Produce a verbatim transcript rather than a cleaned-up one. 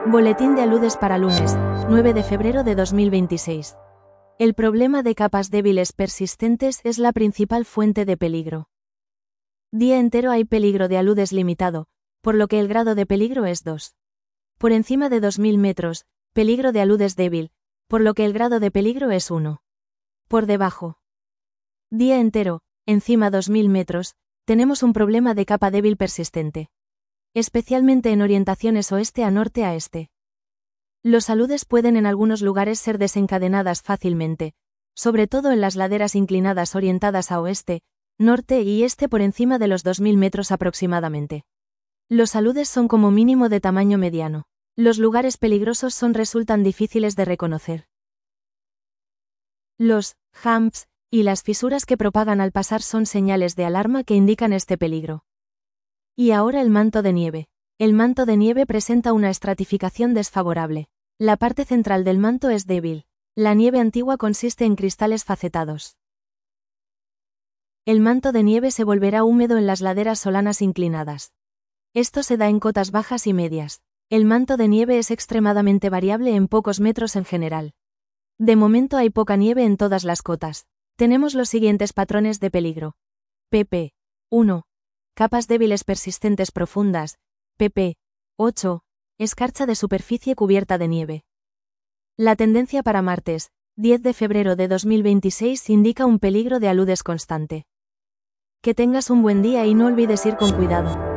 Boletín de aludes para lunes, nueve de febrero de dos mil veintiséis. El problema de capas débiles persistentes es la principal fuente de peligro. Día entero hay peligro de aludes limitado, por lo que el grado de peligro es dos. Por encima de dos mil metros, peligro de aludes débil, por lo que el grado de peligro es uno. Por debajo. Día entero, encima dos mil metros, tenemos un problema de capa débil persistente. Especialmente en orientaciones oeste a norte a este. Los aludes pueden en algunos lugares ser desencadenadas fácilmente, sobre todo en las laderas inclinadas orientadas a oeste, norte y este por encima de los dos mil metros aproximadamente. Los aludes son como mínimo de tamaño mediano. Los lugares peligrosos son resultan difíciles de reconocer. Los humps y las fisuras que propagan al pasar son señales de alarma que indican este peligro. Y ahora el manto de nieve. El manto de nieve presenta una estratificación desfavorable. La parte central del manto es débil. La nieve antigua consiste en cristales facetados. El manto de nieve se volverá húmedo en las laderas solanas inclinadas. Esto se da en cotas bajas y medias. El manto de nieve es extremadamente variable en pocos metros en general. De momento hay poca nieve en todas las cotas. Tenemos los siguientes patrones de peligro. pp. uno. Capas débiles persistentes profundas. pp. ocho. Escarcha de superficie cubierta de nieve. La tendencia para martes, diez de febrero de dos mil veintiséis indica un peligro de aludes constante. Que tengas un buen día y no olvides ir con cuidado.